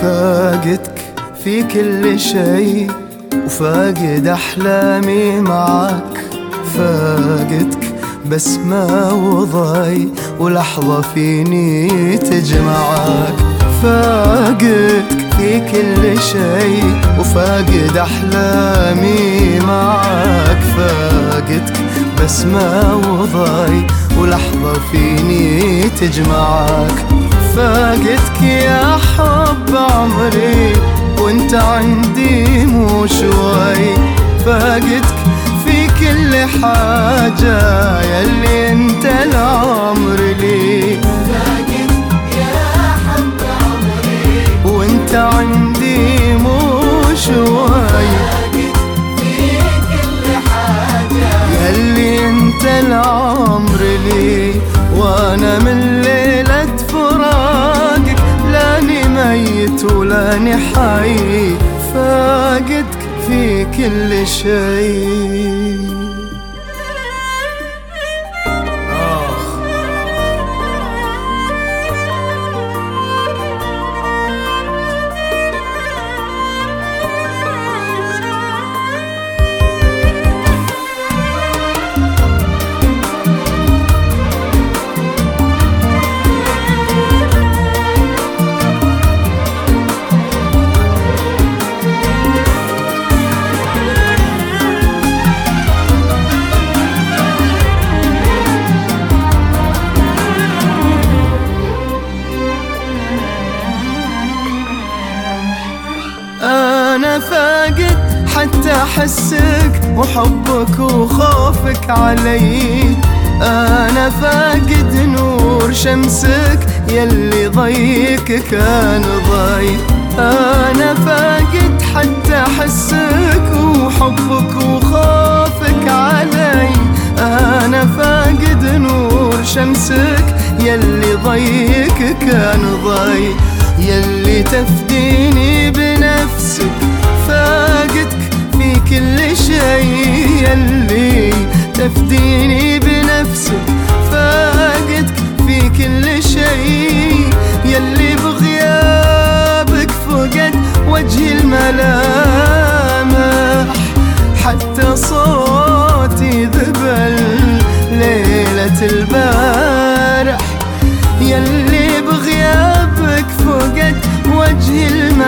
فاقدك في كل شيء وفاقد أحلامي معك، فاقدك بسمة وضي ولحظة فيني تجمعك، فاقدك في كل شيء وفاقد أحلامي معك، فاقدك بسمة وضي ولحظة فيني تجمعك، فاقدك يا حب عمري وانت عندي مو شوي، فاقدك في كل حاجة يلي انت العمر لي، فاقد يا حب عمري وانت عندي مو شوي، فاقد في كل حاجة يلي انت العمر لي، وانا من ليلة فراقك لاني ميت ولاني حي، فاقدك في كل شيء. أنا فاقد حتى أحسك وحبك وخوفك علي، أنا فاقد نور شمسك يلي ضيك كان ضي، أنا فاقد حتى أحسك وحبك وخوفك علي، أنا فاقد نور شمسك يلي ضيك كان ضي، يلي تفديني بنفسك، فاقدك في كل شيء يلي تفديني بنفسك، فاقدك في كل شيء يلي بغيابك فقد وجه الملامح، حتى صوتي ذبل ليلة البارح، يلي بغيابك فقد وجه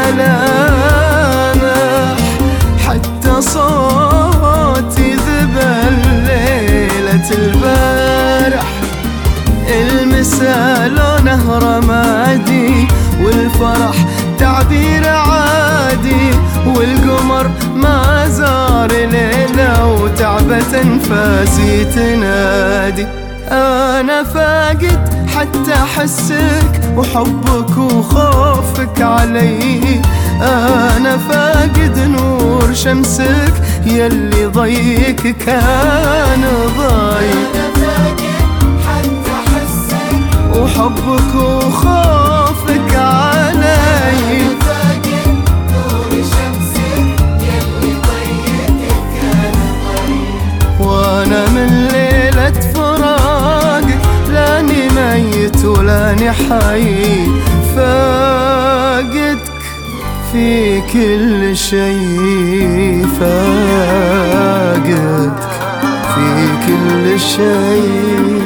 الملامح، حتى صوتي ذبل ليلة البارح، المساء لونه رمادي والفرح تعبير عادي، والقمر ما زار ليلة وتعبت انفاسي تنادي، أنا فاقد حتى أحسك وحبك وخوفك علي، أنا فاقد نور شمسك يلي ضيك كان ضي، أنا فاقد حتى أحسك وحبك وخوفك علي، فاقد نور شمسك يلي ضيك كان ضي، وانا من ليلة فراقك لاني ميت ولاني حي، فاقدك في كل شيء، فاقدك في كل شيء.